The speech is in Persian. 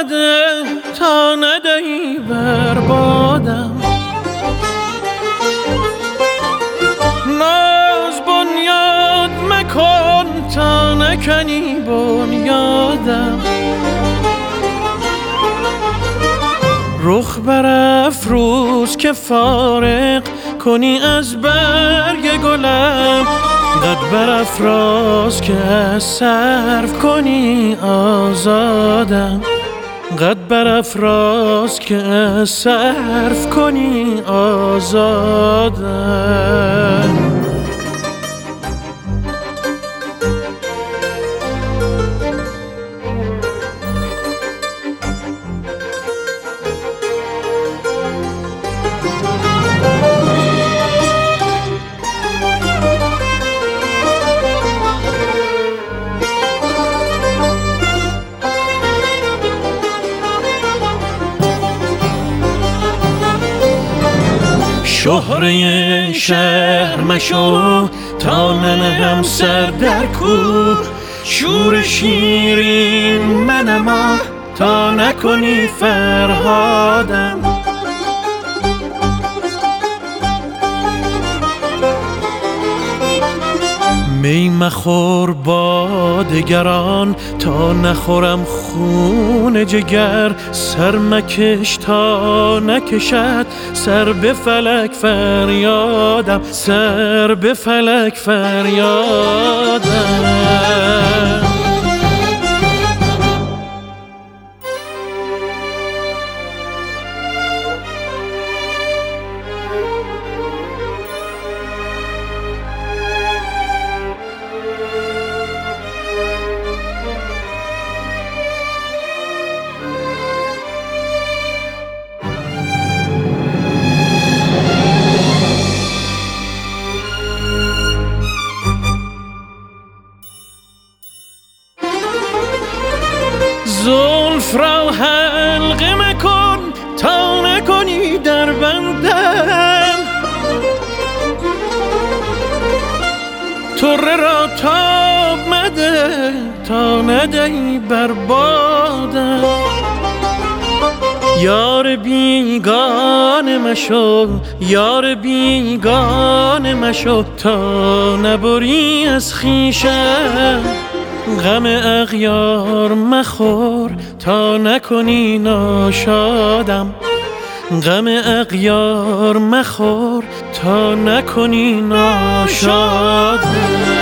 مده تا ندهی بربادم. ناز بنیاد مکن تا نکنی بنیادم. رخ برافروز که فارغ کنی از برگ گلم. قد برافراز که از صرف کنی آزادم. قد برافراز که از صرف کنی آزادم. شهره شهر مشو تا ننهم سر در کوه. شور شیرین منما تا نکنی فرهادم. می مخور با دگران تا نخورم خون جگر. سر مکش تا نکشد سر به فلک فریادم. سر به فلک فریادم. زلف را حلقه مکن تا نکنی در بندم. طره را تاب مده تا ندهی بربادم. یار بیگانه مشو یار بیگانه مشو تا نبری از خویشم. غم اغیار مخور تا نکنی ناشادم. غم اغیار مخور تا نکنی ناشادم.